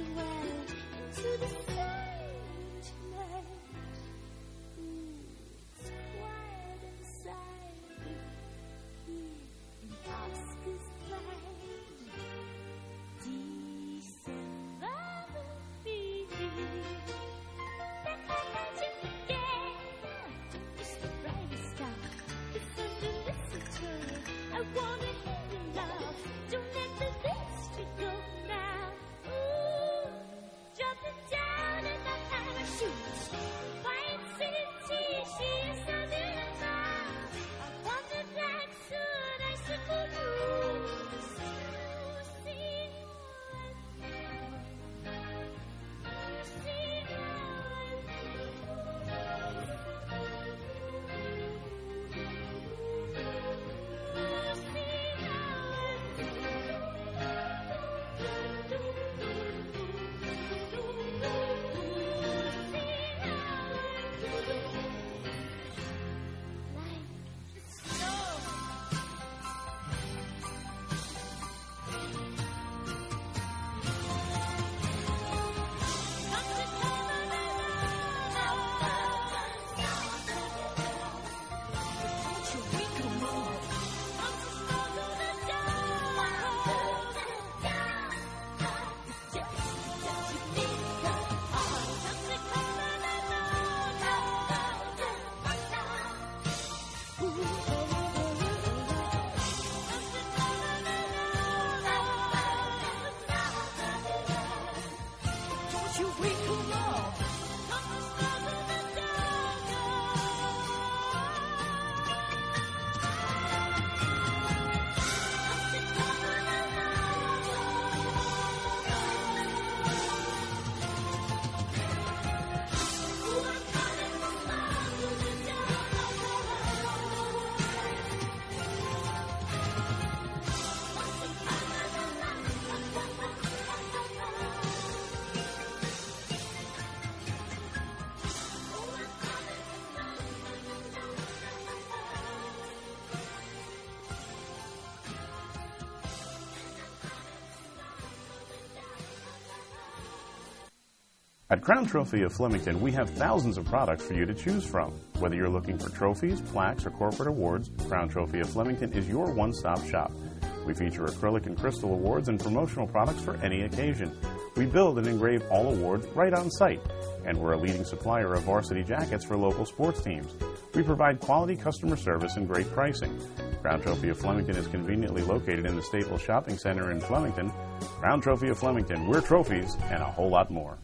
At Crown Trophy of Flemington, we have thousands of products for you to choose from. Whether you're looking for trophies, plaques, or corporate awards, Crown Trophy of Flemington is your one-stop shop. We feature acrylic and crystal awards and promotional products for any occasion. We build and engrave all awards right on site, and we're a leading supplier of varsity jackets for local sports teams. We provide quality customer service and great pricing. Crown Trophy of Flemington is conveniently located in the Staples Shopping Center in Flemington. Crown Trophy of Flemington, we're trophies and a whole lot more.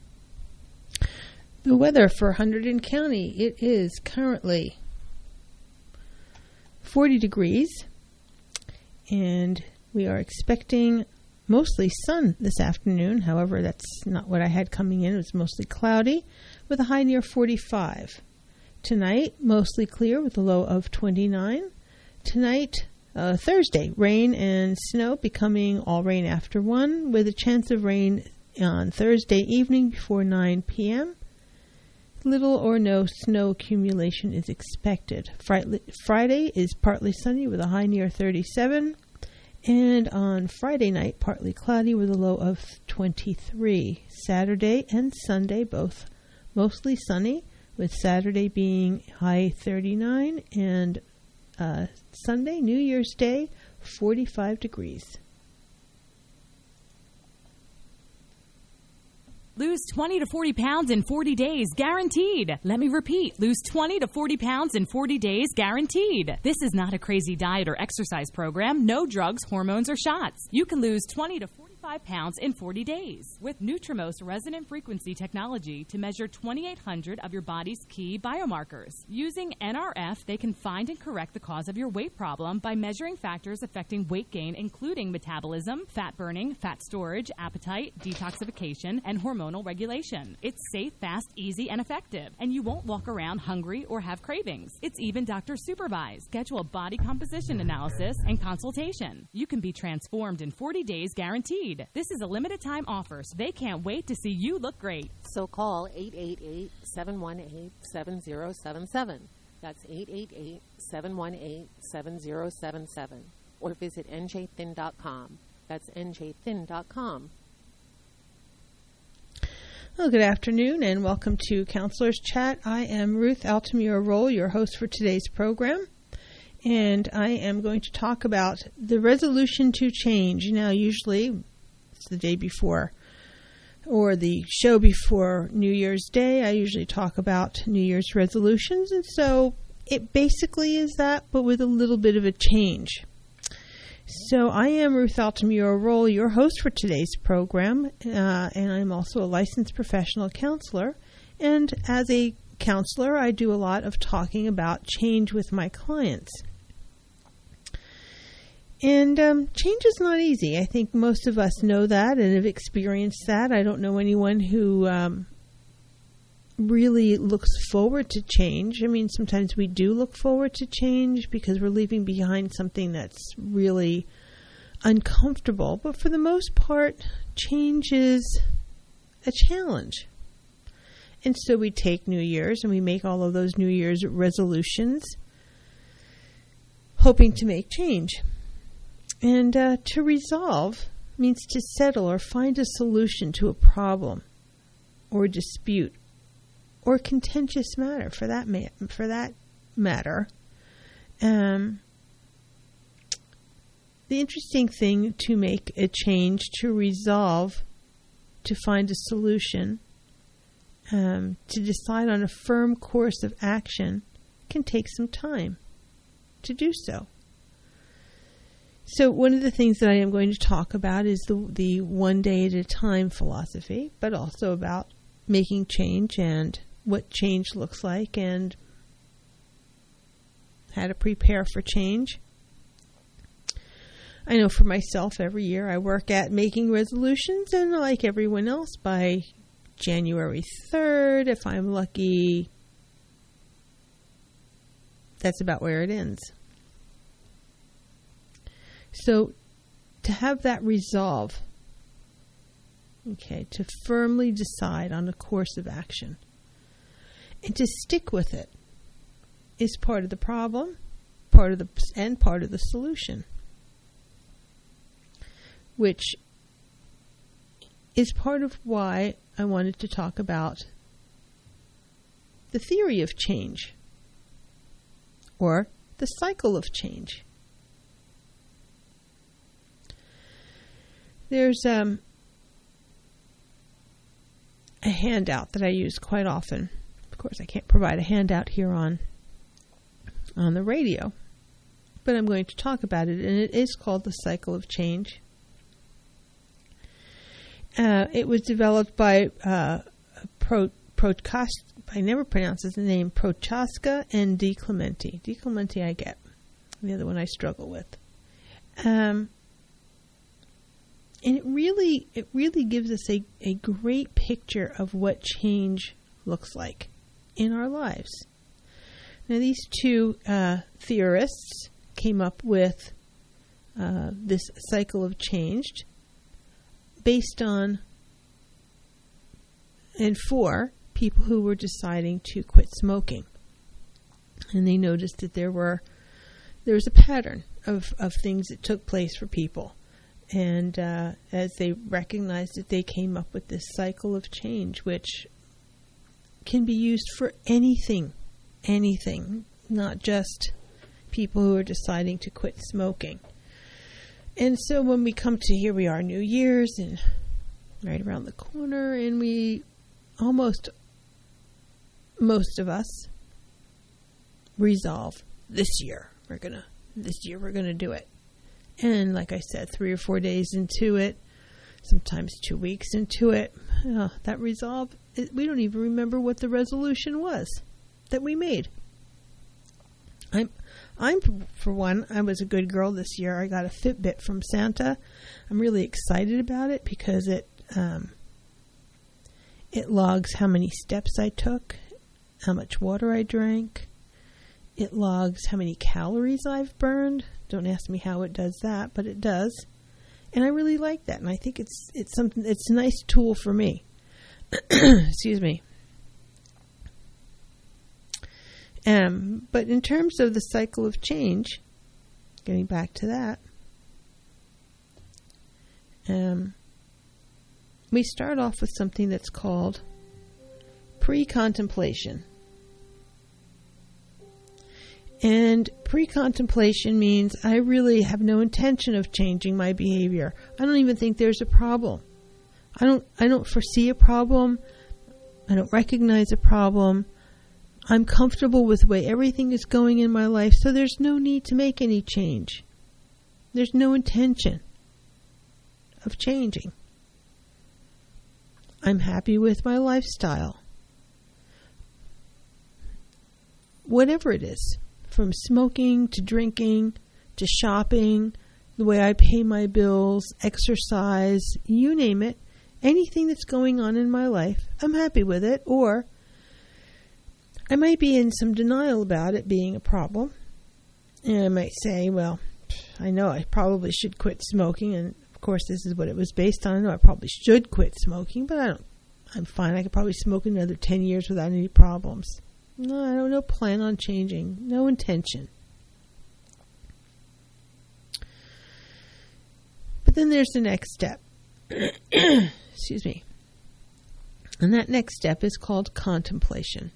The weather for Hunterdon County, it is currently 40 degrees, and we are expecting mostly sun this afternoon. However, that's not what I had coming in. It was mostly cloudy with a high near 45. Tonight, mostly clear with a low of 29. Tonight, Thursday, rain and snow becoming all rain after 1 with a chance of rain on Thursday evening before 9 p.m. Little or no snow accumulation is expected. Friday is partly sunny with a high near 37. And on Friday night, partly cloudy with a low of 23. Saturday and Sunday, both mostly sunny, with Saturday being high 39 and Sunday, New Year's Day, 45 degrees. Lose 20 to 40 pounds in 40 days, guaranteed. Let me repeat, lose 20 to 40 pounds in 40 days, guaranteed. This is not a crazy diet or exercise program. No drugs, hormones, or shots. You can lose 20 to 45 pounds in 40 days with Nutrimos resonant frequency technology to measure 2,800 of your body's key biomarkers. Using NRF, they can find and correct the cause of your weight problem by measuring factors affecting weight gain, including metabolism, fat burning, fat storage, appetite, detoxification, and hormonal regulation. It's safe, fast, easy, and effective, and you won't walk around hungry or have cravings. It's even doctor supervised. Schedule a body composition analysis and consultation. You can be transformed in 40 days, guaranteed. This is a limited time offer, so they can't wait to see you look great. So call 888-718-7077. That's 888-718-7077. Or visit njthin.com. That's njthin.com. Well, good afternoon and welcome to Counselor's Chat. I am Ruth Altamira Roll, your host for today's program, and I am going to talk about the resolution to change. Now, usually it's the day before or the show before New Year's Day. I usually talk about New Year's resolutions, and so it basically is that, but with a little bit of a change. So I am Ruth Altamira Roll, your host for today's program, and I'm also a licensed professional counselor. And as a counselor, I do a lot of talking about change with my clients. And change is not easy. I think most of us know that and have experienced that. I don't know anyone who really looks forward to change. I mean, sometimes we do look forward to change because we're leaving behind something that's really uncomfortable. But for the most part, change is a challenge. And so we take New Year's and we make all of those New Year's resolutions, hoping to make change. And to resolve means to settle or find a solution to a problem or dispute or contentious matter, for that matter. The interesting thing to make a change, to resolve, to find a solution, to decide on a firm course of action can take some time to do so. So one of the things that I am going to talk about is the one day at a time philosophy, but also about making change and what change looks like and how to prepare for change. I know for myself, every year I work at making resolutions, and like everyone else, by January 3rd, if I'm lucky, that's about where it ends. So to have that resolve, okay, to firmly decide on a course of action and to stick with it is part of the problem, part of the solution, which is part of why I wanted to talk about the theory of change or the cycle of change. There's a handout that I use quite often. Of course, I can't provide a handout here on the radio, but I'm going to talk about it, and it is called The Cycle of Change. It was developed by Prochaska, I never pronounce his name, Prochaska and DiClemente. DiClemente I get. The other one I struggle with. And it really gives us a great picture of what change looks like in our lives. Now, these two theorists came up with this cycle of change based on and for people who were deciding to quit smoking. And they noticed that there was a pattern of things that took place for people. And as they recognized it, they came up with this cycle of change, which can be used for anything, not just people who are deciding to quit smoking. And so when we come to here, we are New Year's and right around the corner, and most of us resolve this year we're gonna do it. And like I said, 3 or 4 days into it, sometimes 2 weeks into it, that resolve, we don't even remember what the resolution was that we made. I'm for one, I was a good girl this year. I got a Fitbit from Santa. I'm really excited about it because it logs how many steps I took, how much water I drank. It logs how many calories I've burned. Don't ask me how it does that, but it does. And I really like that. And I think it's a nice tool for me. Excuse me. But in terms of the cycle of change, getting back to that, we start off with something that's called pre-contemplation. And pre-contemplation means I really have no intention of changing my behavior. I don't even think there's a problem. I don't foresee a problem. I don't recognize a problem. I'm comfortable with the way everything is going in my life, so there's no need to make any change. There's no intention of changing. I'm happy with my lifestyle. Whatever it is, from smoking to drinking to shopping, the way I pay my bills, exercise, you name it, anything that's going on in my life, I'm happy with it. Or I might be in some denial about it being a problem. And I might say, well, I know I probably should quit smoking. And of course, this is what it was based on. I know I probably should quit smoking, but I'm fine. I could probably smoke another 10 years without any problems. No, I don't no plan on changing. No intention. But then there's the next step. Excuse me. And that next step is called contemplation.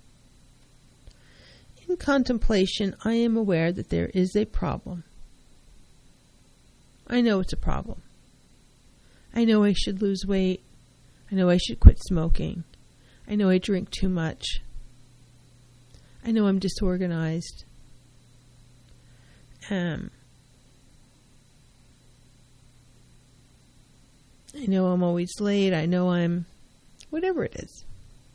In contemplation, I am aware that there is a problem. I know it's a problem. I know I should lose weight. I know I should quit smoking. I know I drink too much. I know I'm disorganized. I know I'm always late. I know I'm whatever it is.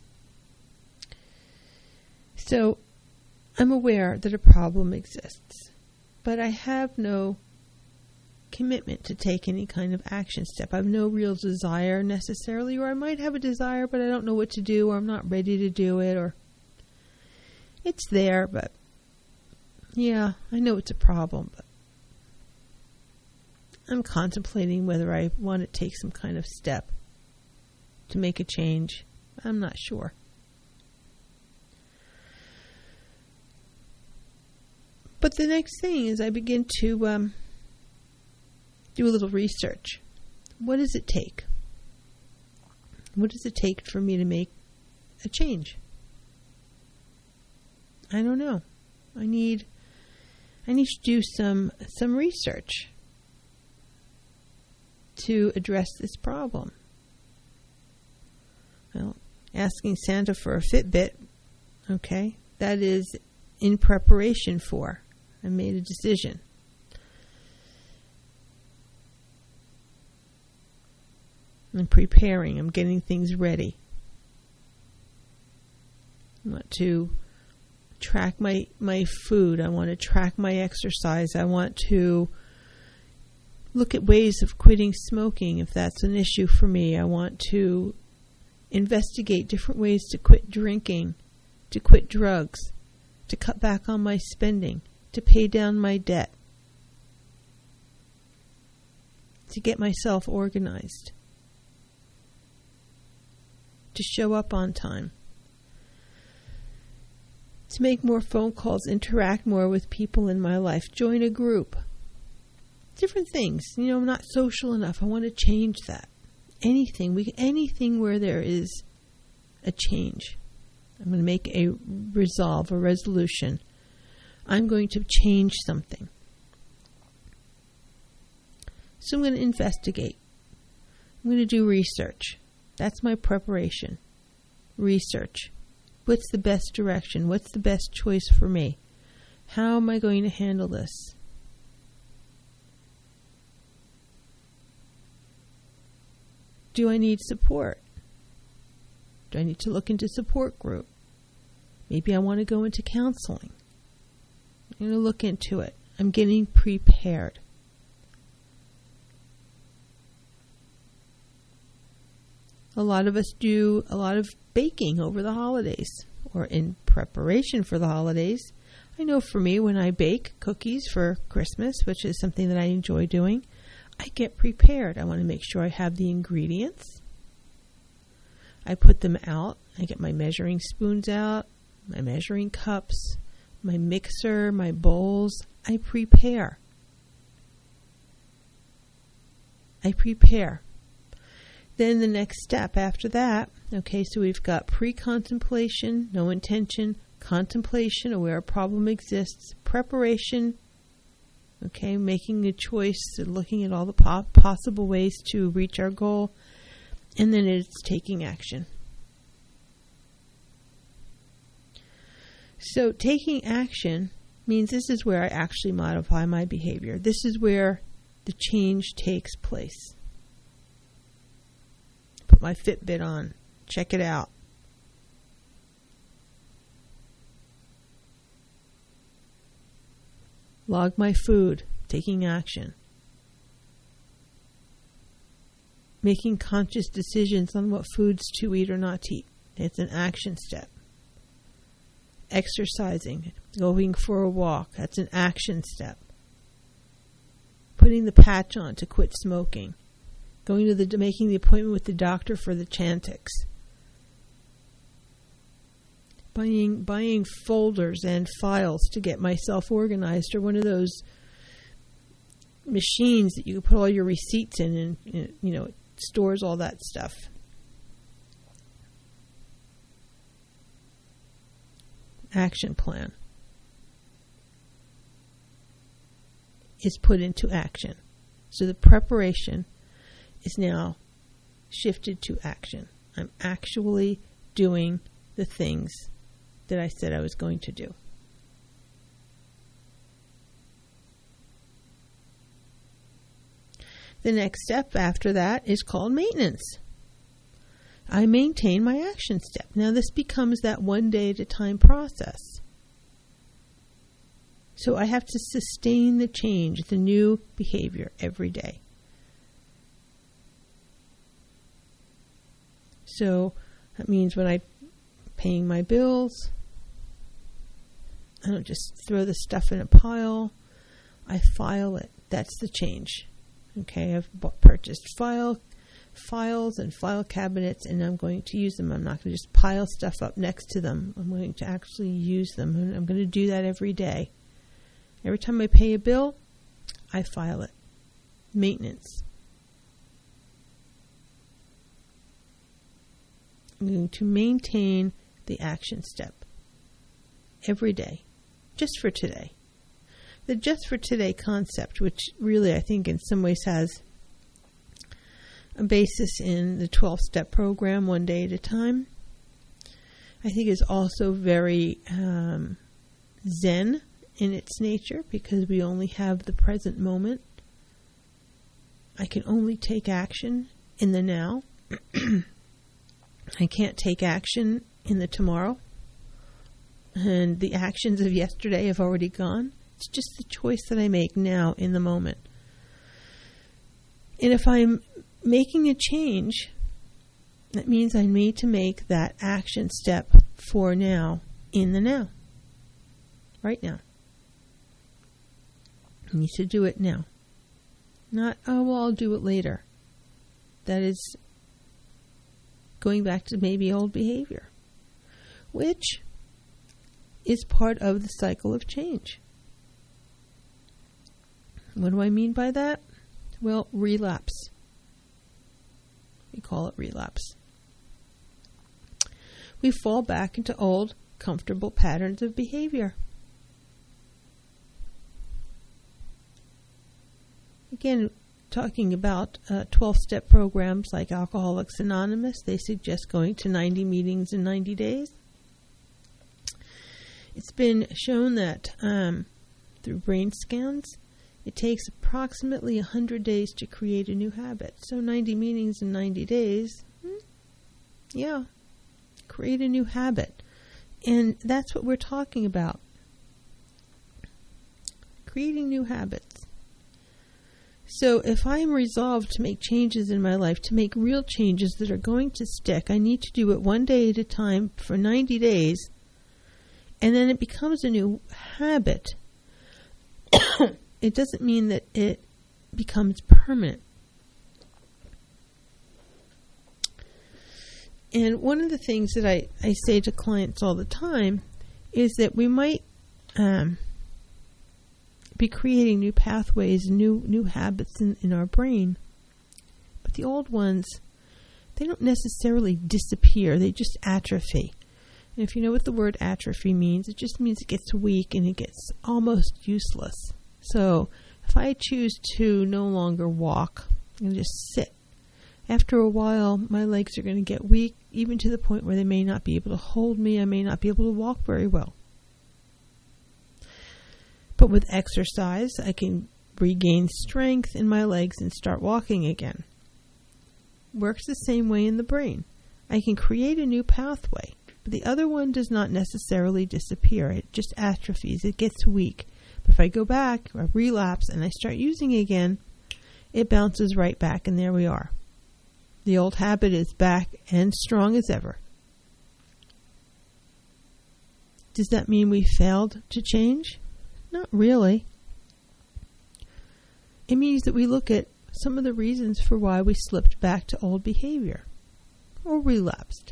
So I'm aware that a problem exists, but I have no commitment to take any kind of action step. I have no real desire necessarily, or I might have a desire, but I don't know what to do, or I'm not ready to do it, or it's there, but yeah, I know it's a problem, but I'm contemplating whether I want to take some kind of step to make a change. I'm not sure. But the next thing is I begin to do a little research. What does it take? What does it take for me to make a change? I don't know. I need to do some research to address this problem. Well, asking Santa for a Fitbit, okay, that is in preparation for. I made a decision. I'm preparing. I'm getting things ready. I want to track my food. I want to track my exercise. I want to look at ways of quitting smoking if that's an issue for me. I want to investigate different ways to quit drinking, to quit drugs, to cut back on my spending, to pay down my debt, to get myself organized, to show up on time, to make more phone calls, interact more with people in my life, join a group. Different things. I'm not social enough. I want to change that. Anything where there is a change. I'm going to make a resolve, a resolution. I'm going to change something. So I'm going to investigate. I'm going to do research. That's my preparation. Research. What's the best direction? What's the best choice for me? How am I going to handle this? Do I need support? Do I need to look into support group? Maybe I want to go into counseling. I'm going to look into it. I'm getting prepared. A lot of us do a lot of baking over the holidays or in preparation for the holidays. I know for me, when I bake cookies for Christmas, which is something that I enjoy doing, I get prepared. I want to make sure I have the ingredients. I put them out. I get my measuring spoons out, my measuring cups, my mixer, my bowls. I prepare. Then the next step after that, okay, so we've got pre-contemplation, no intention, contemplation, aware a problem exists, preparation, okay, making a choice, looking at all the possible ways to reach our goal, and then it's taking action. So taking action means this is where I actually modify my behavior. This is where the change takes place. Put my Fitbit on. Check it out. Log my food. Taking action. Making conscious decisions on what foods to eat or not to eat. It's an action step. Exercising. Going for a walk. That's an action step. Putting the patch on to quit smoking. Making the appointment with the doctor for the Chantix. Buying folders and files to get myself organized, or one of those machines that you can put all your receipts in, and it stores all that stuff. Action plan is put into action. So the preparation is now shifted to action. I'm actually doing the things that I said I was going to do. The next step after that is called maintenance. I maintain my action step. Now this becomes that one day at a time process. So I have to sustain the change, the new behavior every day. So that means when I'm paying my bills, I don't just throw the stuff in a pile. I file it. That's the change. Okay, I've purchased files and file cabinets, and I'm going to use them. I'm not going to just pile stuff up next to them. I'm going to actually use them, and I'm going to do that every day. Every time I pay a bill, I file it. Maintenance. I'm going to maintain the action step every day, just for today. The just for today concept, which really I think in some ways has a basis in the 12-step program, one day at a time, I think is also very Zen in its nature, because we only have the present moment. I can only take action in the now. I can't take action in the tomorrow. And the actions of yesterday have already gone. It's just the choice that I make now in the moment. And if I'm making a change, that means I need to make that action step for now in the now. Right now. I need to do it now. Not, I'll do it later. That is going back to maybe old behavior, which is part of the cycle of change. What do I mean by that? Well, relapse. We call it relapse. We fall back into old, comfortable patterns of behavior. Again, talking about 12-step programs like Alcoholics Anonymous, they suggest going to 90 meetings in 90 days. It's been shown that through brain scans, it takes approximately 100 days to create a new habit. So 90 meetings in 90 days, create a new habit. And that's what we're talking about. Creating new habits. So if I'm resolved to make changes in my life, to make real changes that are going to stick, I need to do it one day at a time for 90 days, and then it becomes a new habit. It doesn't mean that it becomes permanent. And one of the things that I say to clients all the time is that we might be creating new pathways, new habits in our brain. But the old ones they don't necessarily disappear. They just atrophy. And if you know what the word atrophy means, it just means it gets weak and it gets almost useless. So if I choose to no longer walk and just sit, after a while, my legs are going to get weak, even to the point where they may not be able to hold me. I may not be able to walk very well. But with exercise, I can regain strength in my legs and start walking again. Works the same way in the brain. I can create a new pathway, but the other one does not necessarily disappear. It just atrophies. It gets weak. But if I go back, or relapse, and I start using it again, it bounces right back, and there we are. The old habit is back and strong as ever. Does that mean we failed to change? Not really. It means that we look at some of the reasons for why we slipped back to old behavior or relapsed.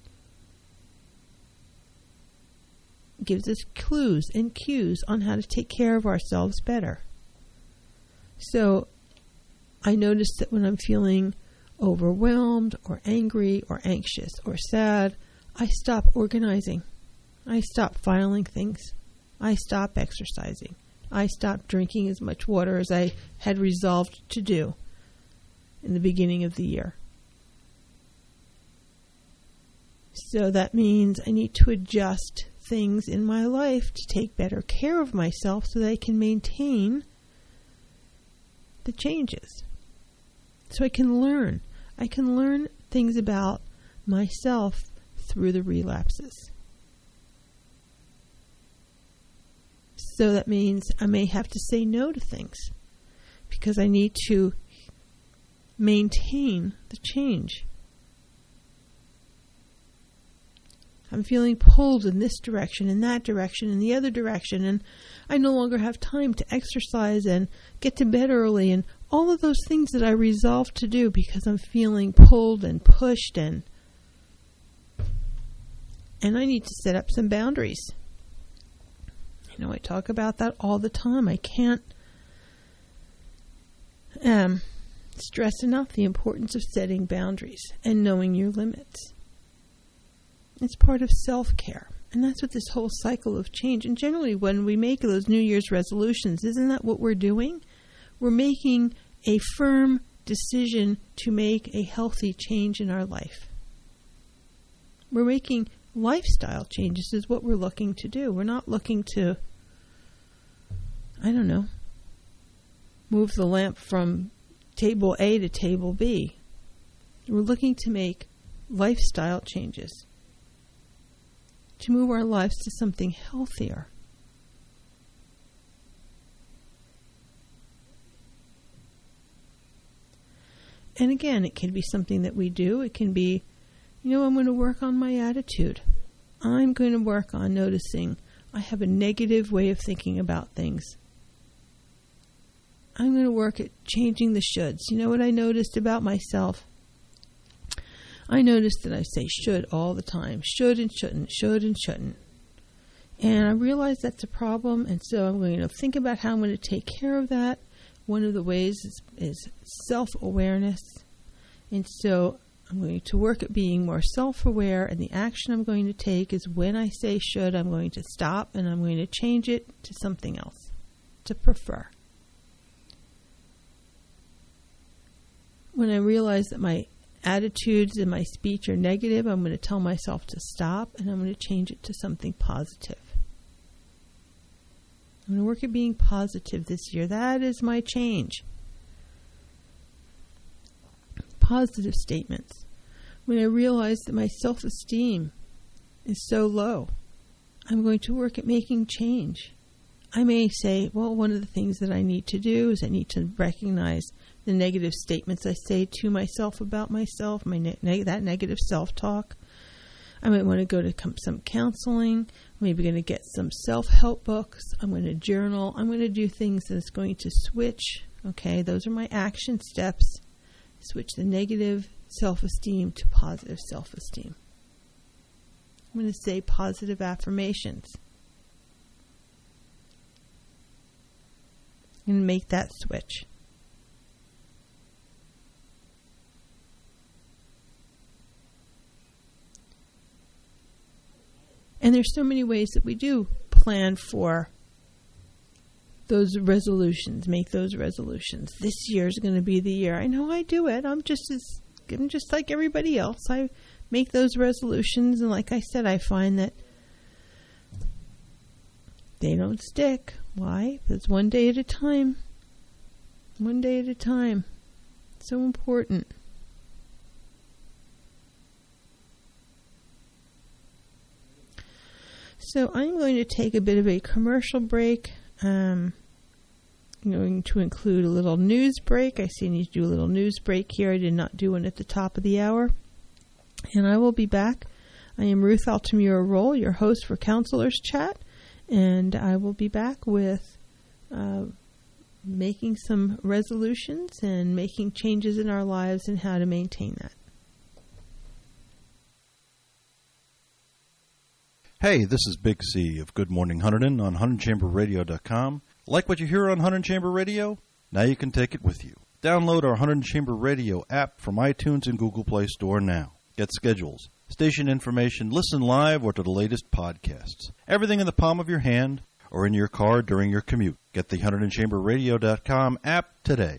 It gives us clues and cues on how to take care of ourselves better. So I notice that when I'm feeling overwhelmed or angry or anxious or sad, I stop organizing. I stop filing things. I stop exercising. I stop drinking as much water as I had resolved to do in the beginning of the year. So that means I need to adjust things in my life to take better care of myself so that I can maintain the changes. So I can learn. I can learn things about myself through the relapses. So that means I may have to say no to things because I need to maintain the change. I'm feeling pulled in this direction, in that direction, in the other direction, and I no longer have time to exercise and get to bed early and all of those things that I resolved to do because I'm feeling pulled and pushed and I need to set up some boundaries. You know, I talk about that all the time. I can't stress enough the importance of setting boundaries and knowing your limits. It's part of self-care. And that's what this whole cycle of change. And generally when we make those New Year's resolutions, isn't that what we're doing? We're making a firm decision to make a healthy change in our life. We're making lifestyle changes is what we're looking to do. We're not looking to, move the lamp from table A to table B. We're looking to make lifestyle changes, to move our lives to something healthier. And again, it can be something that we do. It can be, I'm going to work on my attitude. I'm going to work on noticing I have a negative way of thinking about things. I'm going to work at changing the shoulds. You know what I noticed about myself? I noticed that I say should all the time. Should and shouldn't, should and shouldn't. And I realized that's a problem, and so I'm going to think about how I'm going to take care of that. One of the ways is self-awareness. And so I'm going to work at being more self-aware, and the action I'm going to take is when I say should, I'm going to stop and I'm going to change it to something else, to prefer. When I realize that my attitudes and my speech are negative, I'm going to tell myself to stop and I'm going to change it to something positive. I'm going to work at being positive this year. That is my change. Positive statements. When I realize that my self-esteem is so low, I'm going to work at making change. I may say, well, one of the things that I need to do is I need to recognize the negative statements I say to myself about myself, that negative self-talk. I might want to go to some counseling. I'm maybe going to get some self-help books. I'm going to journal. I'm going to do things that's going to switch. Okay, those are my action steps. Switch the negative self-esteem to positive self-esteem. I'm going to say positive affirmations. I'm going to make that switch. And there's so many ways that we do plan for those resolutions, make those resolutions. This year is going to be the year. I know I do it. I'm just like everybody else. I make those resolutions, and like I said, I find that they don't stick. Why? It's one day at a time. One day at a time. So important. So I'm going to take a bit of a commercial break. I'm going to include a little news break. I see I need to do a little news break here. I did not do one at the top of the hour. And I will be back. I am Ruth Altamura Roll, your host for Counselors Chat. And I will be back with making some resolutions and making changes in our lives and how to maintain that. Hey, this is Big C of Good Morning Hunterdon on HunterdonChamberRadio.com. Like what you hear on Hunterdon Chamber Radio? Now you can take it with you. Download our Hunterdon Chamber Radio app from iTunes and Google Play Store now. Get schedules, station information, listen live or to the latest podcasts. Everything in the palm of your hand or in your car during your commute. Get the HunterdonChamberRadio.com app today.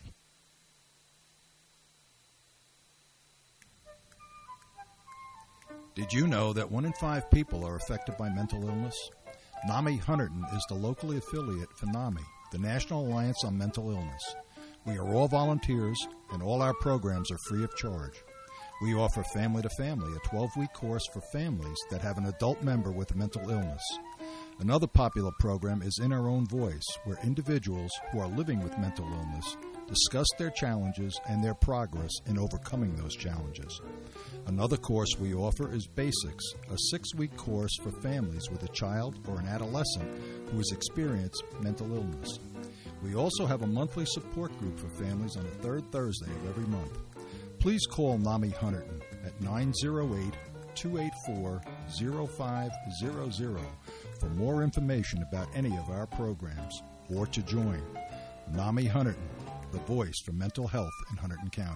Did you know that 1 in 5 people are affected by mental illness? NAMI Hunterdon is the locally affiliate for NAMI, the National Alliance on Mental Illness. We are all volunteers, and all our programs are free of charge. We offer Family to Family, a 12-week course for families that have an adult member with a mental illness. Another popular program is In Our Own Voice, where individuals who are living with mental illness discuss their challenges and their progress in overcoming those challenges. Another course we offer is Basics, a 6-week course for families with a child or an adolescent who has experienced mental illness. We also have a monthly support group for families on the third Thursday of every month. Please call NAMI Hunterdon at 908-284-0500 for more information about any of our programs or to join. NAMI Hunterdon, the voice for mental health in Hunterdon County.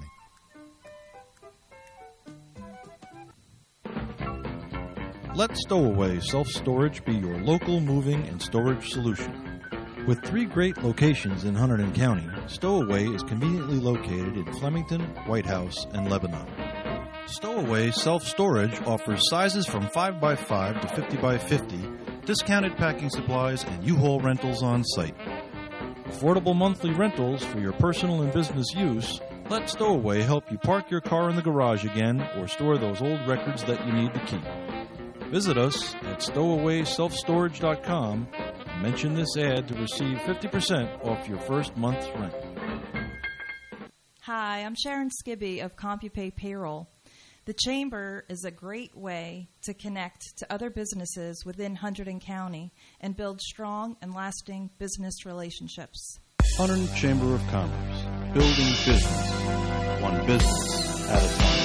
Let Stowaway Self-Storage be your local moving and storage solution. With 3 great locations in Hunterdon County, Stowaway is conveniently located in Flemington, White House, and Lebanon. Stowaway Self-Storage offers sizes from 5x5 to 50x50, discounted packing supplies, and U-Haul rentals on site. Affordable monthly rentals for your personal and business use. Let Stowaway help you park your car in the garage again or store those old records that you need to keep. Visit us at stowawayselfstorage.com and mention this ad to receive 50% off your first month's rent. Hi, I'm Sharon Skibby of CompuPay Payroll. The Chamber is a great way to connect to other businesses within Hunterdon County and build strong and lasting business relationships. Hunterdon Chamber of Commerce, building business, one business at a time.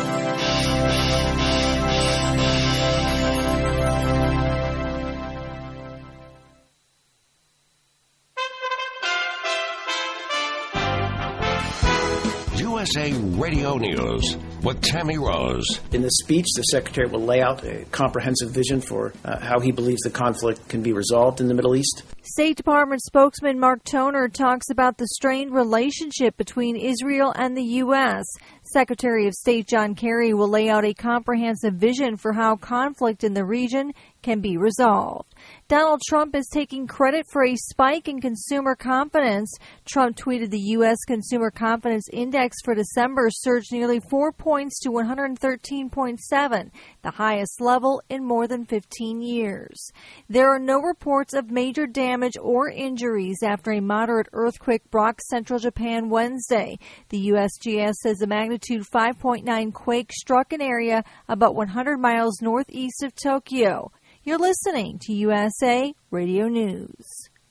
USA Radio News with Tammy Rose. In the speech, the Secretary will lay out a comprehensive vision for how he believes the conflict can be resolved in the Middle East. State Department spokesman Mark Toner talks about the strained relationship between Israel and the U.S. Secretary of State John Kerry will lay out a comprehensive vision for how conflict in the region can be resolved. Donald Trump is taking credit for a spike in consumer confidence. Trump tweeted the U.S. Consumer Confidence Index for December surged nearly 4 points to 113.7, the highest level in more than 15 years. There are no reports of major damage or injuries after a moderate earthquake rocked central Japan Wednesday. The USGS says a magnitude 5.9 quake struck an area about 100 miles northeast of Tokyo. You're listening to USA Radio News.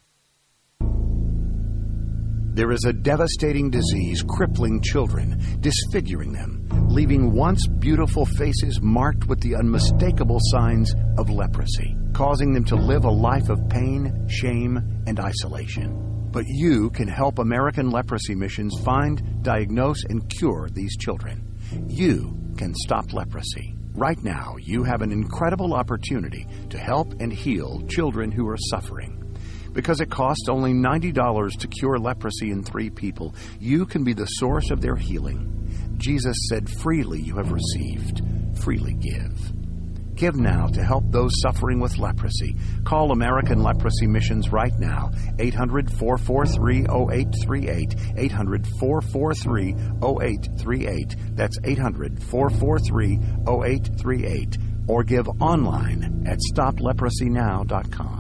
There is a devastating disease crippling children, disfiguring them, leaving once beautiful faces marked with the unmistakable signs of leprosy, causing them to live a life of pain, shame, and isolation. But you can help American Leprosy Missions find, diagnose, and cure these children. You can stop leprosy. Right now, you have an incredible opportunity to help and heal children who are suffering. Because it costs only $90 to cure leprosy in 3 people, you can be the source of their healing. Jesus said, "Freely you have received, freely give." Give now to help those suffering with leprosy. Call American Leprosy Missions right now, 800-443-0838, 800-443-0838. That's 800-443-0838. Or give online at StopLeprosyNow.com.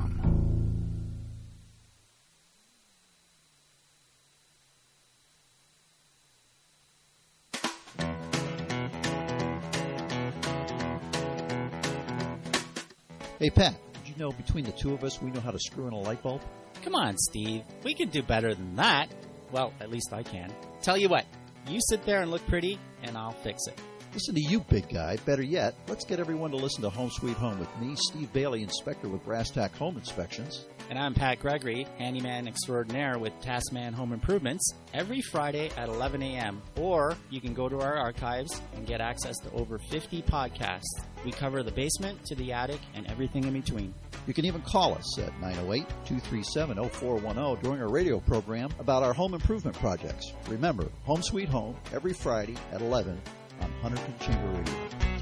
Hey, Pat, did you know between the two of us we know how to screw in a light bulb? Come on, Steve. We can do better than that. Well, at least I can. Tell you what, you sit there and look pretty, and I'll fix it. Listen to you, big guy. Better yet, let's get everyone to listen to Home Sweet Home with me, Steve Bailey, inspector with Brass Tack Home Inspections. And I'm Pat Gregory, handyman extraordinaire with Taskman Home Improvements, every Friday at 11 a.m. Or you can go to our archives and get access to over 50 podcasts. We cover the basement to the attic and everything in between. You can even call us at 908-237-0410 during our radio program about our home improvement projects. Remember, Home Sweet Home, every Friday at 11 on Hunterton Chamber Radio.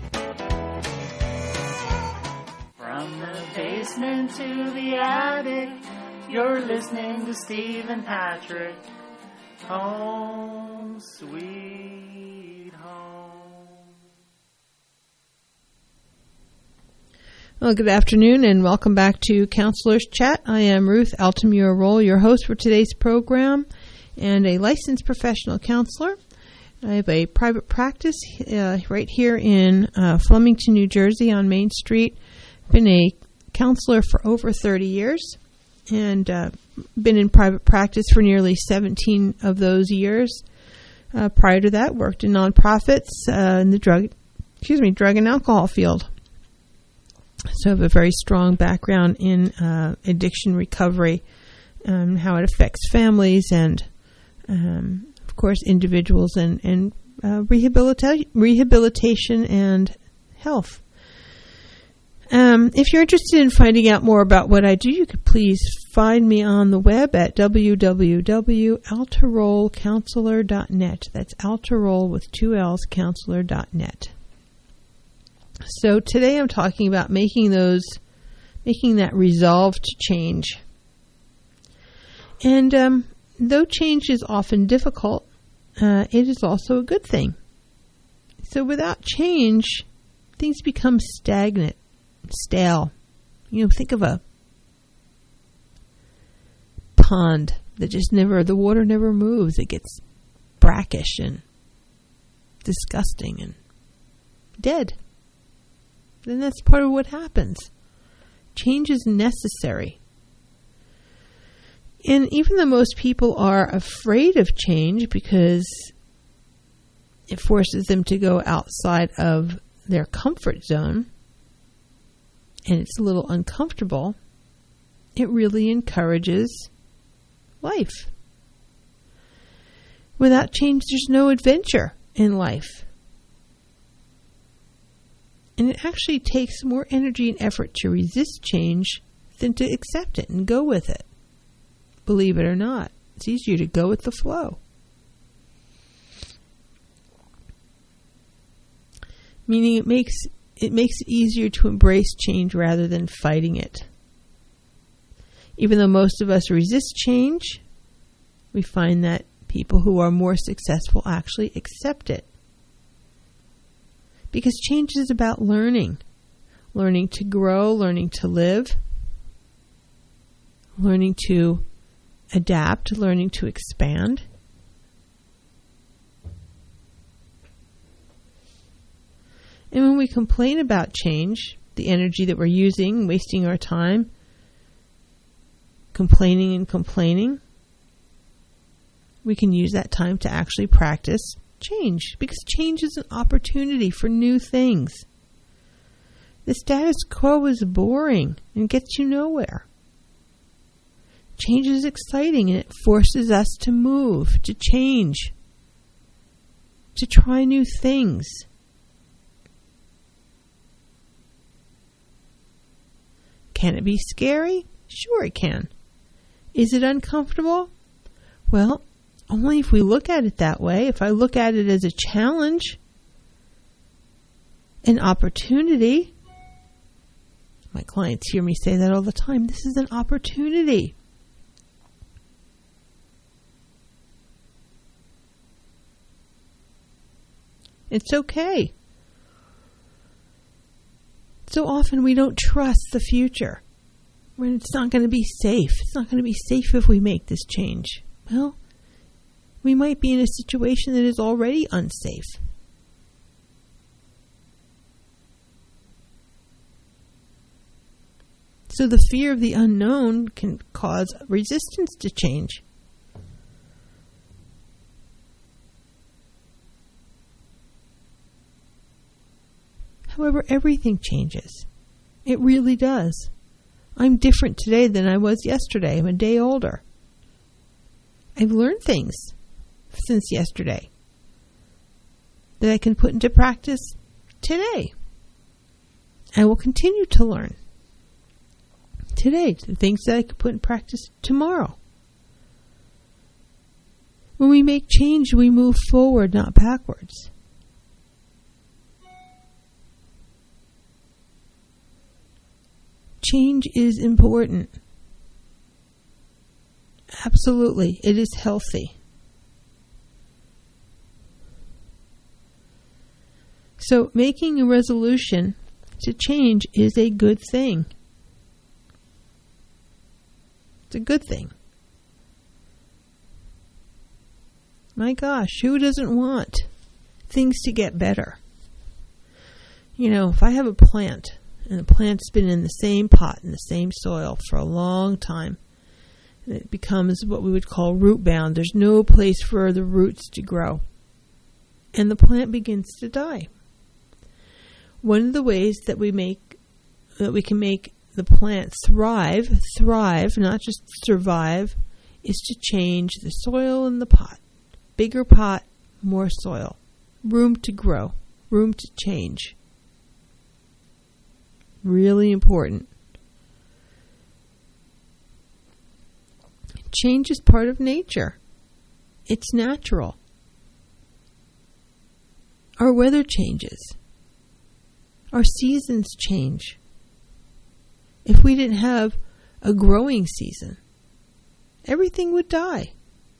From the basement to the attic, you're listening to Steve and Patrick. Home Sweet Home. Well, good afternoon and welcome back to Counselor's Chat. I am Ruth Altamura-Roll, your host for today's program and a licensed professional counselor. I have a private practice right here in Flemington, New Jersey on Main Street. Been a counselor for over 30 years and been in private practice for nearly 17 of those years. Prior to that, worked in nonprofits in the drug and alcohol field. So I have a very strong background in addiction recovery, how it affects families and, of course, individuals and rehabilitation and health. If you're interested in finding out more about what I do, you could please find me on the web at www.altarollcounselor.net. That's Altaroll with 2 L's, counselor.net. So today I'm talking about making that resolve to change. And though change is often difficult, it is also a good thing. So without change, things become stagnant, stale. Think of a pond that the water never moves. It gets brackish and disgusting and dead. And that's part of what happens. Change is necessary. And even though most people are afraid of change because it forces them to go outside of their comfort zone and it's a little uncomfortable, it really encourages life. Without change, there's no adventure in life. And it actually takes more energy and effort to resist change than to accept it and go with it. Believe it or not, it's easier to go with the flow. Meaning it makes it easier to embrace change rather than fighting it. Even though most of us resist change, we find that people who are more successful actually accept it. Because change is about learning to grow, learning to live, learning to adapt, learning to expand. And when we complain about change, the energy that we're using, wasting our time, complaining, we can use that time to actually practice change, because change is an opportunity for new things. The status quo is boring and gets you nowhere. Change is exciting and it forces us to move, to change, to try new things. Can it be scary? Sure it can. Is it uncomfortable? Well, only if we look at it that way. If I look at it as a challenge, an opportunity. My clients hear me say that all the time. This is an opportunity. It's okay. So often we don't trust the future. When it's not going to be safe. It's not going to be safe if we make this change. Well, we might be in a situation that is already unsafe. So the fear of the unknown can cause resistance to change. However, everything changes. It really does. I'm different today than I was yesterday. I'm a day older. I've learned things since yesterday that I can put into practice today. I will continue to learn today the things that I can put in practice tomorrow. When we make change, we move forward, not backwards. Change is important. Absolutely. It is healthy. So making a resolution to change is a good thing. It's a good thing. My gosh, who doesn't want things to get better? You know, if I have a plant, and the plant's been in the same pot, in the same soil for a long time, and it becomes what we would call root bound. There's no place for the roots to grow. And the plant begins to die. One of the ways that we can make the plant thrive, not just survive, is to change the soil in the pot. Bigger pot, more soil. Room to grow, room to change. Really important. Change is part of nature. It's natural. Our weather changes. Our seasons change. If we didn't have a growing season, everything would die.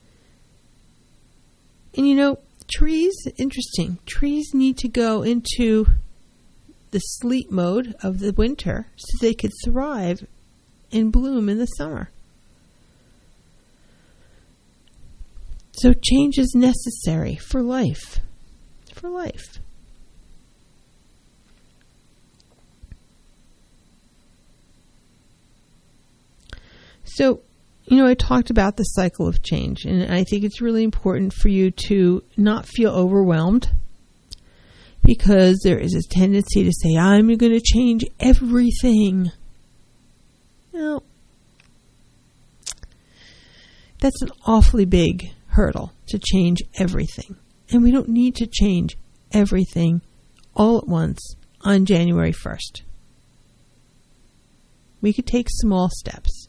And you know, trees, interesting. Trees need to go into the sleep mode of the winter so they could thrive and bloom in the summer. So change is necessary for life. For life. So, you know, I talked about the cycle of change, and I think it's really important for you to not feel overwhelmed, because there is a tendency to say, I'm going to change everything. Well, that's an awfully big hurdle to change everything. And we don't need to change everything all at once on January 1st. We could take small steps.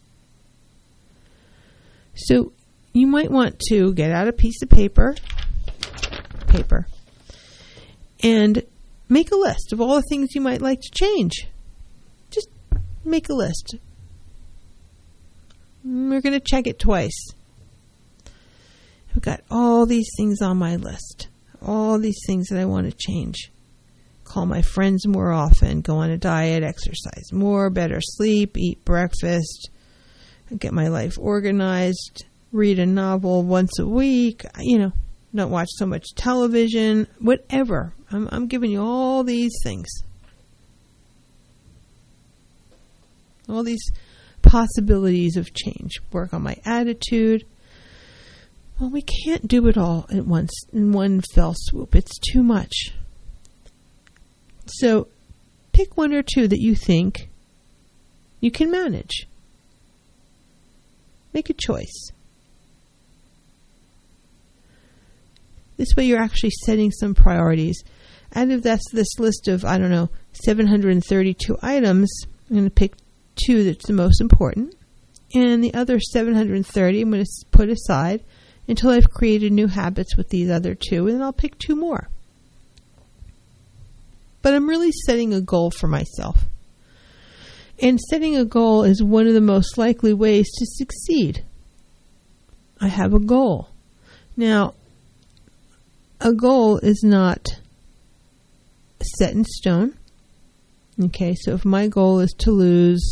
So you might want to get out a piece of paper, and make a list of all the things you might like to change. Just make a list. We're going to check it twice. I've got all these things on my list. All these things that I want to change. Call my friends more often. Go on a diet. Exercise more. Better sleep. Eat breakfast. Get my life organized. Read a novel once a week. You know, don't watch so much television. Whatever. I'm giving you all these things. All these possibilities of change. Work on my attitude. Well, we can't do it all at once in one fell swoop. It's too much. So pick one or two that you think you can manage. Make a choice. This way you're actually setting some priorities. Out of this list of, 732 items, I'm going to pick 2 that's the most important, and the other 730 I'm going to put aside until I've created new habits with these other 2, and then I'll pick 2 more. But I'm really setting a goal for myself. And setting a goal is one of the most likely ways to succeed. I have a goal. Now, a goal is not set in stone. Okay, so if my goal is to lose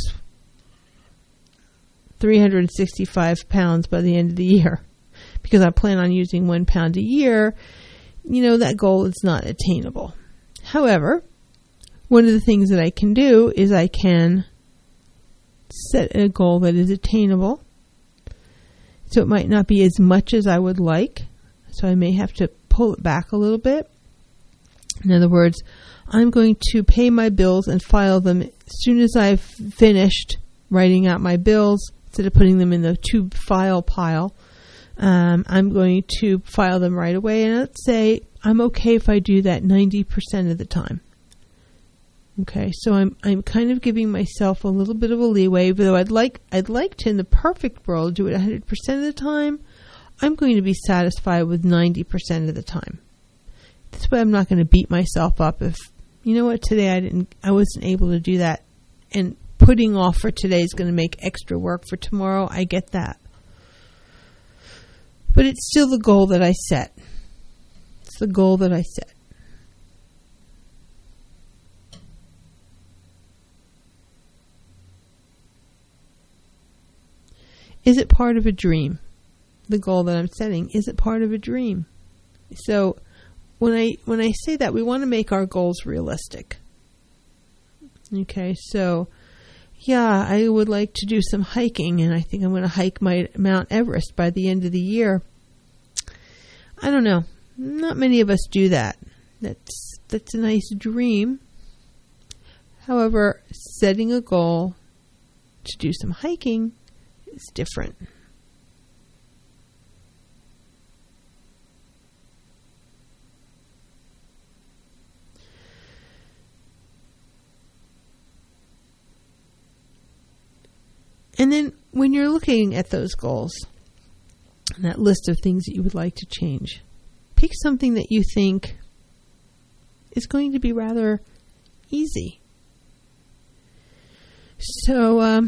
365 pounds by the end of the year, because I plan on using 1 pound a year, that goal is not attainable. However, one of the things that I can do is I can set a goal that is attainable. So it might not be as much as I would like. So I may have to pull it back a little bit. In other words, I'm going to pay my bills and file them as soon as I've finished writing out my bills, instead of putting them in the to file pile. I'm going to file them right away. And let's say I'm okay if I do that 90% of the time. Okay, so I'm kind of giving myself a little bit of a leeway, though I'd like to, in the perfect world, do it 100% of the time. I'm going to be satisfied with 90% of the time. This way I'm not going to beat myself up if, today I wasn't able to do that, and putting off for today is going to make extra work for tomorrow. I get that. But it's still the goal that I set. It's the goal that I set. Is it part of a dream? The goal that I'm setting, is it part of a dream? So when I say that, we want to make our goals realistic. Okay, so yeah, I would like to do some hiking, and I think I'm going to hike my Mount Everest by the end of the year. I don't know. Not many of us do that. That's a nice dream. However, setting a goal to do some hiking is different. And then when you're looking at those goals, that list of things that you would like to change, pick something that you think is going to be rather easy. So,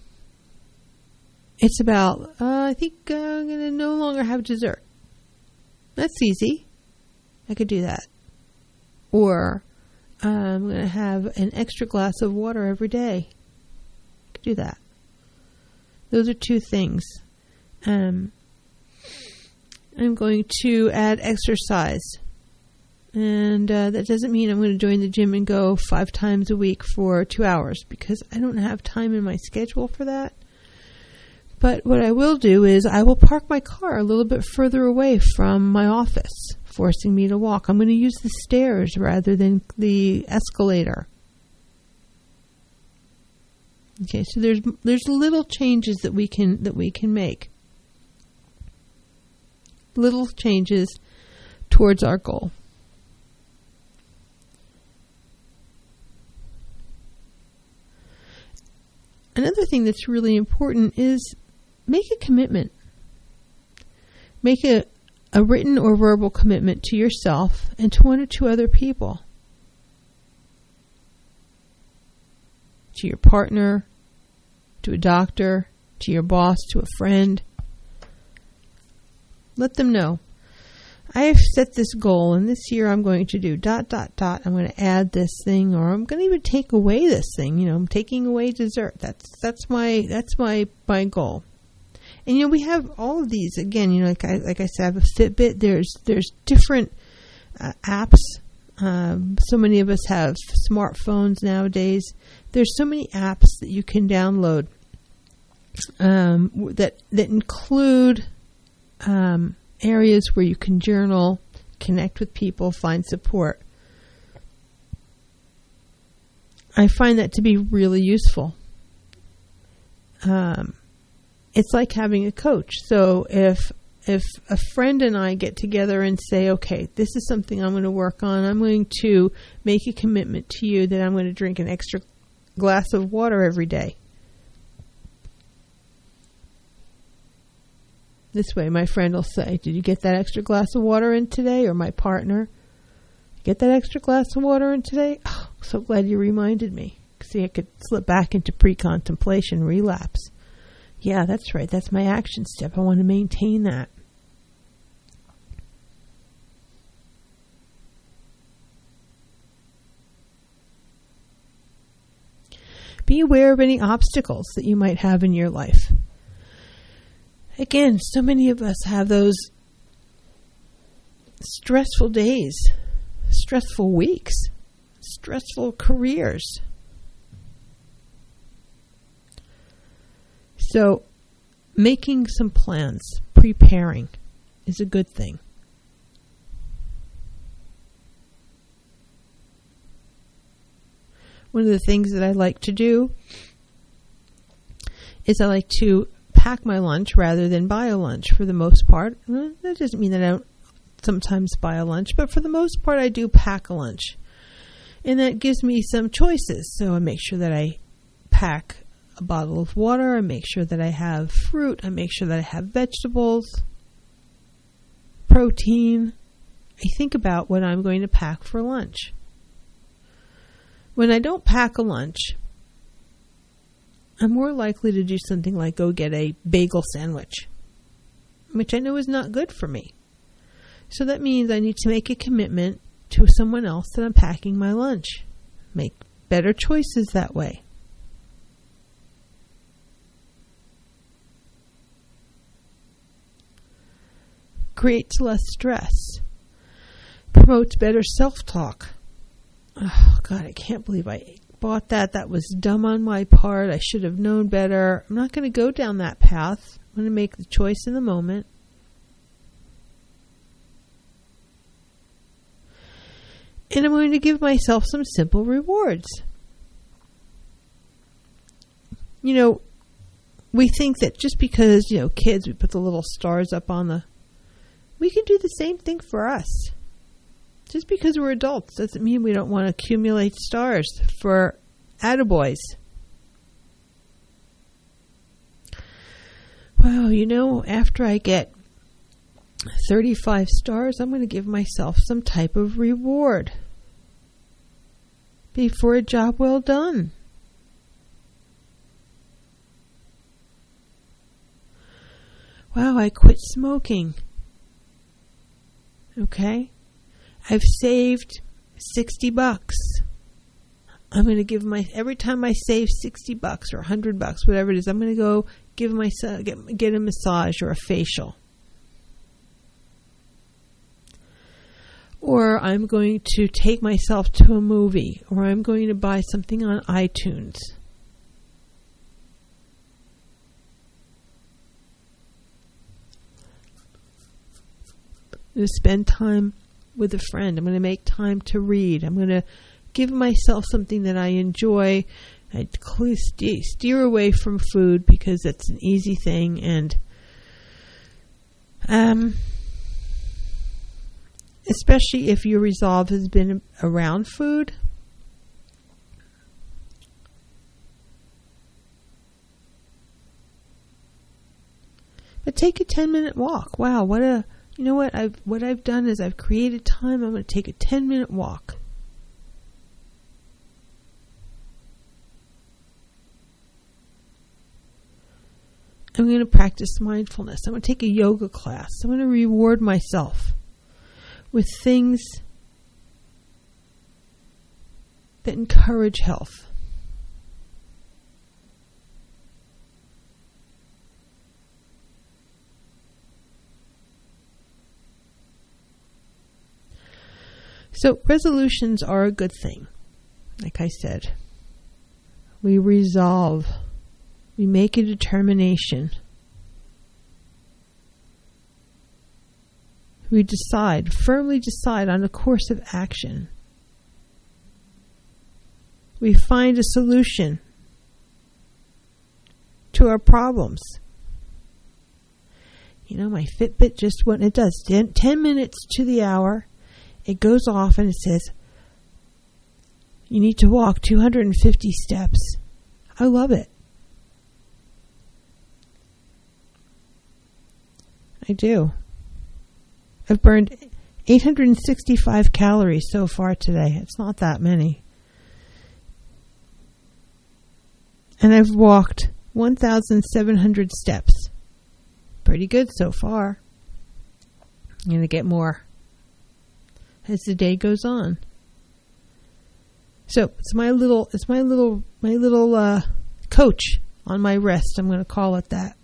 it's about, I think I'm going to no longer have dessert. That's easy. I could do that. Or I'm going to have an extra glass of water every day. I could do that. Those are 2 things. I'm going to add exercise. And that doesn't mean I'm going to join the gym and go 5 times a week for 2 hours, because I don't have time in my schedule for that. But what I will do is I will park my car a little bit further away from my office, forcing me to walk. I'm going to use the stairs rather than the escalator. Okay, so there's little changes that we can make. Little changes towards our goal. Another thing that's really important is make a commitment. Make a written or verbal commitment to yourself and to 1 or 2 other people. To your partner, to a doctor, to your boss, to a friend. Let them know. I have set this goal, and this year I'm going to do ... I'm going to add this thing, or I'm going to even take away this thing. I'm taking away dessert. That's my goal. And we have all of these again. Like I said, I have a Fitbit. There's different apps. So many of us have smartphones nowadays. There's so many apps that you can download that include areas where you can journal, connect with people, find support. I find that to be really useful. It's like having a coach. So if a friend and I get together and say, okay, this is something I'm going to work on, I'm going to make a commitment to you that I'm going to drink an extra glass of water every day. This way, my friend will say, "Did you get that extra glass of water in today?" Or my partner, "Get that extra glass of water in today?" Oh, so glad you reminded me. See, I could slip back into pre-contemplation, relapse. Yeah, that's right. That's my action step. I want to maintain that. Be aware of any obstacles that you might have in your life. Again, so many of us have those stressful days, stressful weeks, stressful careers. So, making some plans, preparing, is a good thing. One of the things that I like to do is I like to pack my lunch rather than buy a lunch for the most part. That doesn't mean that I don't sometimes buy a lunch, but for the most part I do pack a lunch. And that gives me some choices. So I make sure that I pack a bottle of water, I make sure that I have fruit, I make sure that I have vegetables, protein. I think about what I'm going to pack for lunch. When I don't pack a lunch, I'm more likely to do something like go get a bagel sandwich, which I know is not good for me. So that means I need to make a commitment to someone else that I'm packing my lunch. Make better choices that way. Creates less stress. Promotes better self-talk. Oh, God, I can't believe I bought that. That was dumb on my part. I should have known better. I'm not going to go down that path. I'm going to make the choice in the moment. And I'm going to give myself some simple rewards. You know, we think that just because, kids, we put the little stars up on the... We can do the same thing for us. Just because we're adults doesn't mean we don't want to accumulate stars for attaboys. Well, after I get 35 stars, I'm going to give myself some type of reward. Be for a job well done. Wow, I quit smoking. Okay? I've saved $60. I'm going to give every time I save $60 or $100, whatever it is, I'm going to go give myself, get a massage or a facial. Or I'm going to take myself to a movie, or I'm going to buy something on iTunes. I'm going to spend time with a friend. I'm going to make time to read. I'm going to give myself something that I enjoy. I steer away from food because it's an easy thing, and especially if your resolve has been around food. But take a 10-minute walk. Wow, you know what? What I've done is I've created time. I'm going to take a 10-minute walk. I'm going to practice mindfulness. I'm going to take a yoga class. I'm going to reward myself with things that encourage health. So resolutions are a good thing. Like I said, we resolve. We make a determination. We firmly decide on a course of action. We find a solution to our problems. My Fitbit it does 10 minutes to the hour. It goes off and it says, you need to walk 250 steps. I love it. I do. I've burned 865 calories so far today. It's not that many. And I've walked 1,700 steps. Pretty good so far. I'm going to get more as the day goes on. So it's my little coach on my wrist. I'm going to call it that.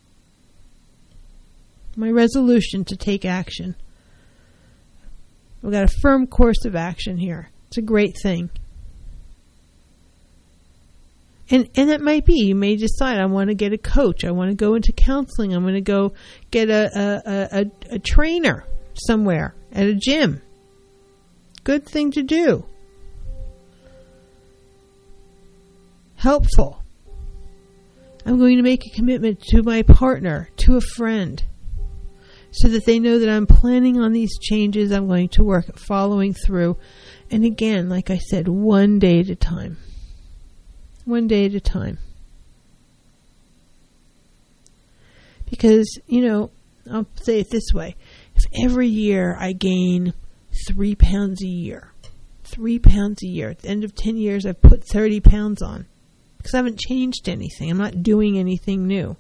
My resolution to take action. We've got a firm course of action here. It's a great thing. And that might be, you may decide, I want to get a coach. I want to go into counseling. I'm going to go get a trainer somewhere at a gym. Good thing to do. Helpful. I'm going to make a commitment to my partner, to a friend, so that they know that I'm planning on these changes. I'm going to work at following through. And again, like I said, one day at a time. One day at a time. Because, I'll say it this way. If every year I gain 3 pounds a year, 3 pounds a year, at the end of 10 years I've put 30 pounds on. Because I haven't changed anything. I'm not doing anything new.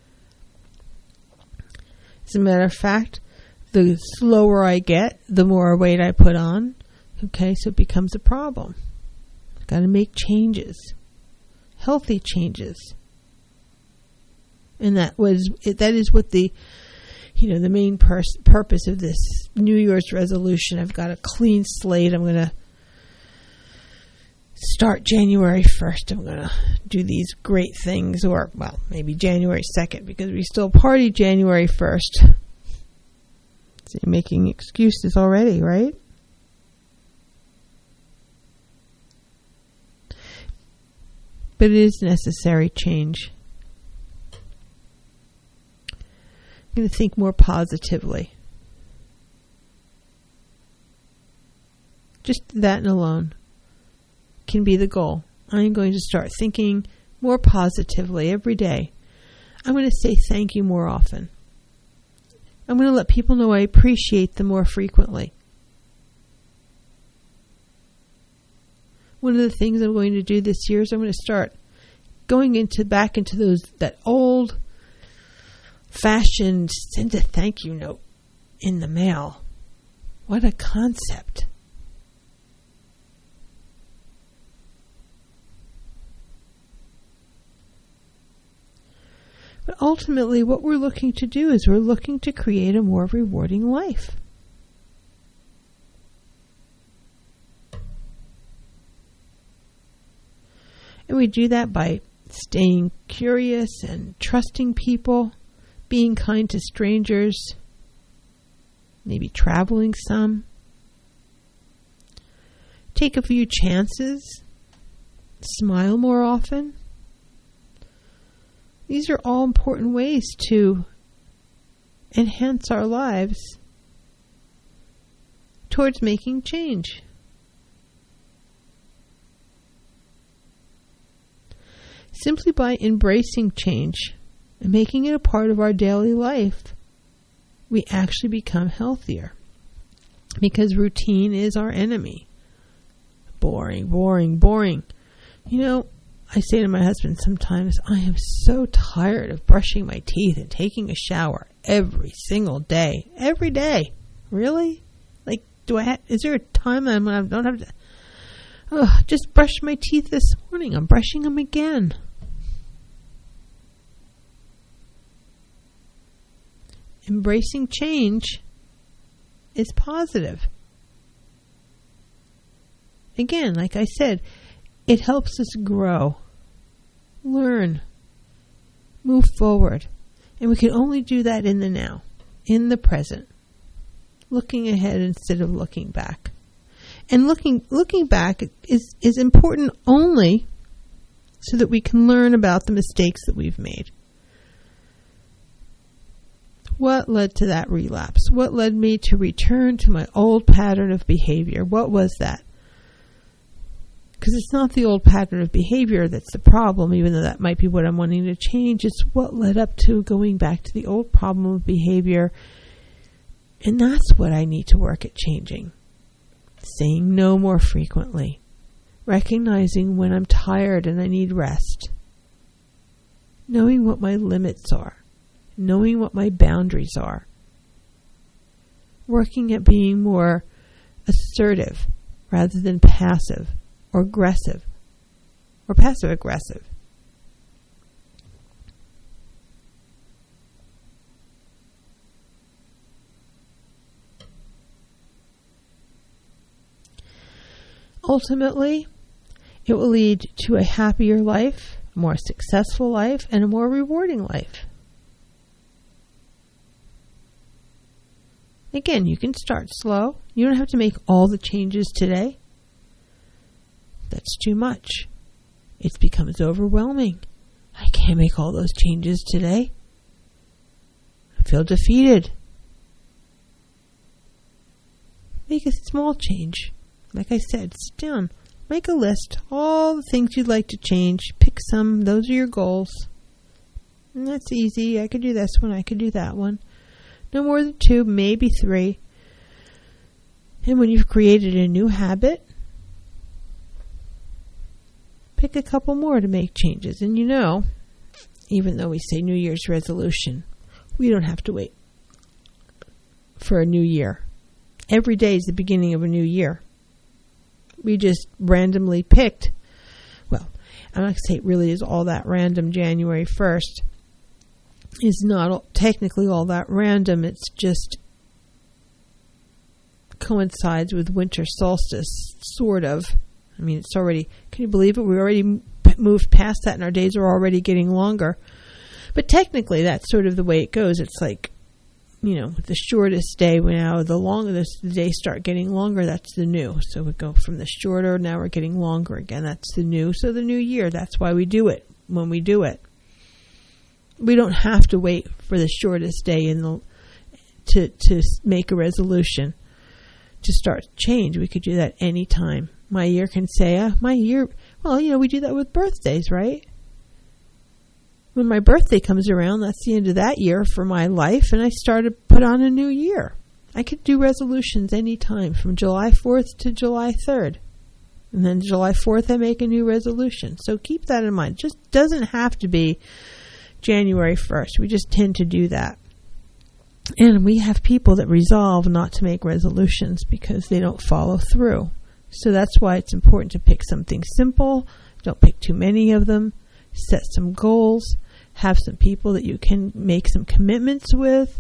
As a matter of fact, the slower I get, the more weight I put on. Okay, so it becomes a problem. I've got to make changes. Healthy changes. And that is what the main purpose of this New Year's resolution. I've got a clean slate. I'm going to start January 1st. I'm going to do these great things, or, well, maybe January 2nd, because we still party January 1st. So you're making excuses already, right? But it is necessary change. I'm going to think more positively. Just that alone can be the goal. I'm going to start thinking more positively every day. I'm going to say thank you more often. I'm going to let people know I appreciate them more frequently. One of the things I'm going to do this year is I'm going to start going back into that old fashioned send a thank you note in the mail. What a concept. But ultimately, what we're looking to do is we're looking to create a more rewarding life. And we do that by staying curious and trusting people, being kind to strangers, maybe traveling some. Take a few chances, smile more often. These are all important ways to enhance our lives towards making change. Simply by embracing change and making it a part of our daily life, we actually become healthier. Because routine is our enemy. Boring, boring, boring. I say to my husband sometimes, I am so tired of brushing my teeth and taking a shower every single day. Every day. Really? Like, is there a time when I don't have to... just brushed my teeth this morning. I'm brushing them again. Embracing change is positive. Again, like I said, it helps us grow, learn, move forward. And we can only do that in the now, in the present, looking ahead instead of looking back. And looking back is important only so that we can learn about the mistakes that we've made. What led to that relapse? What led me to return to my old pattern of behavior? What was that? Because it's not the old pattern of behavior that's the problem, even though that might be what I'm wanting to change. It's what led up to going back to the old problem of behavior. And that's what I need to work at changing. Saying no more frequently. Recognizing when I'm tired and I need rest. Knowing what my limits are. Knowing what my boundaries are. Working at being more assertive rather than passive or aggressive or passive-aggressive. Ultimately, it will lead to a happier life, a more successful life, and a more rewarding life. Again, you can start slow. You don't have to make all the changes today. That's too much. It becomes overwhelming. I can't make all those changes today. I feel defeated. Make a small change. Like I said, sit down. Make a list. All the things you'd like to change. Pick some. Those are your goals. And that's easy. I could do this one. I could do that one. No more than 2, maybe 3. And when you've created a new habit, pick a couple more to make changes. And you know, even though we say New Year's resolution, we don't have to wait for a new year. Every day is the beginning of a new year. We just randomly picked, well, I'm not going to say it really is all that random. January 1st is not technically all that random. It's just coincides with winter solstice, sort of. I mean, it's already, can you believe it? We already moved past that and our days are already getting longer. But technically, that's sort of the way it goes. It's like, you know, the shortest day, now the longer the days start getting longer, that's the new. So we go from the shorter, now we're getting longer again. That's the new. So the new year, that's why we do it when we do it. We don't have to wait for the shortest day to make a resolution to start change. We could do that any time. My year can say, well, you know, we do that with birthdays, right? When my birthday comes around, that's the end of that year for my life, and I start to put on a new year. I could do resolutions any time from July 4th to July 3rd. And then July 4th, I make a new resolution. So keep that in mind. It just doesn't have to be January 1st. We just tend to do that. And we have people that resolve not to make resolutions because they don't follow through. So that's why it's important to pick something simple. Don't pick too many of them. Set some goals. Have some people that you can make some commitments with.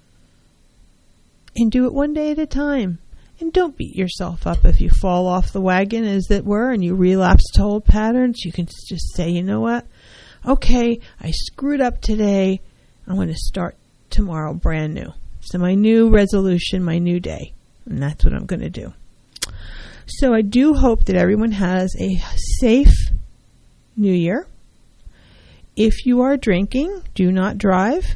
And do it one day at a time. And don't beat yourself up if you fall off the wagon, as it were, and you relapse to old patterns. You can just say, you know what? Okay, I screwed up today. I'm going to start tomorrow brand new. So my new resolution, my new day. And that's what I'm going to do. So I do hope that everyone has a safe New Year. If you are drinking, do not drive.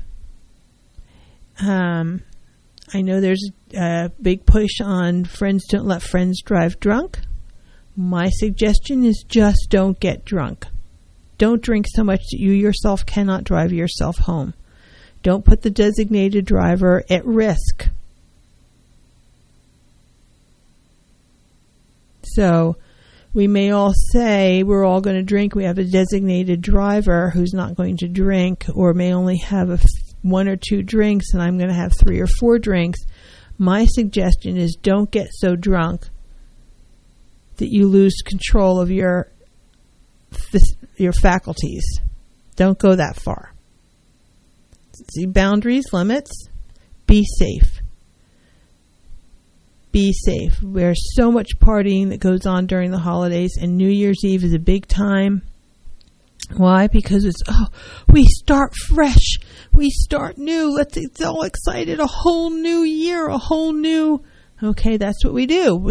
I know there's a big push on friends don't let friends drive drunk. My suggestion is just don't get drunk. Don't drink so much that you yourself cannot drive yourself home. Don't put the designated driver at risk. So we may all say we're all going to drink. We have a designated driver who's not going to drink, or may only have 1 or 2 drinks, and I'm going to have 3 or 4 drinks. My suggestion is don't get so drunk that you lose control of your faculties. Don't go that far. See, boundaries, limits. Be safe. Be safe. There's so much partying that goes on during the holidays, and New Year's Eve is a big time. Why? Because it's, we start fresh. We start new. It's all excited. A whole new year, a whole new... Okay, that's what we do.